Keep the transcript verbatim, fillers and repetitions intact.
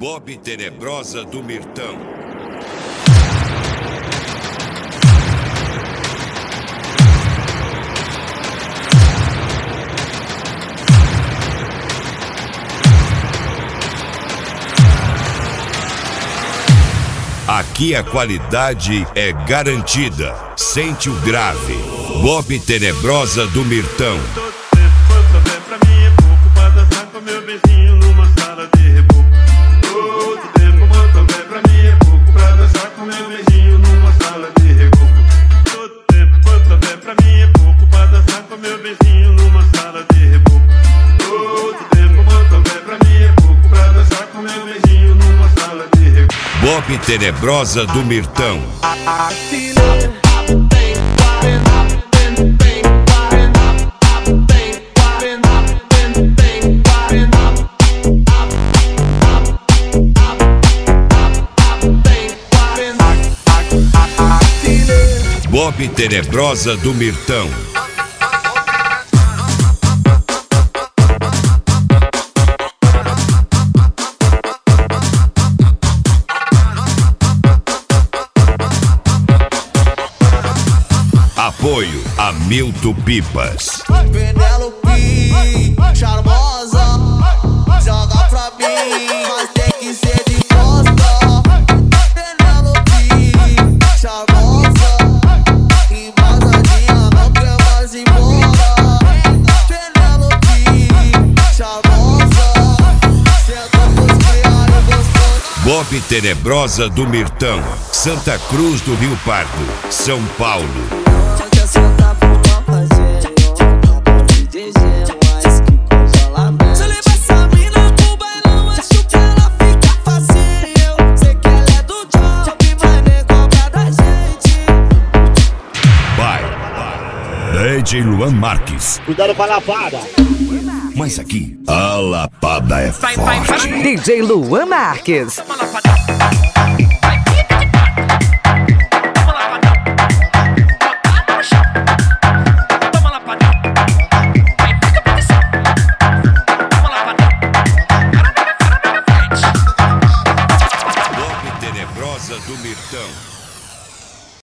Bob Tenebrosa do Mirtão. Aqui a qualidade é garantida. Sente o grave. Bob Tenebrosa do Mirtão. Bob Tenebrosa do Mirtão. Bob Tenebrosa do Mirtão. Apoio Hamilton Pipas. Penélope, charmosa, joga pra mim, mas tem que ser de costa. Penélope, charmosa, embasadinha, não quer mais ir embora. Penélope, charmosa, senta pros criados gostosos. Bob Tenebrosa do Mirtão. Santa Cruz do Rio Pardo, São Paulo. D J Luan Marques. Cuidado com a lapada. Mas aqui, a lapada é forte. D J Luan Marques.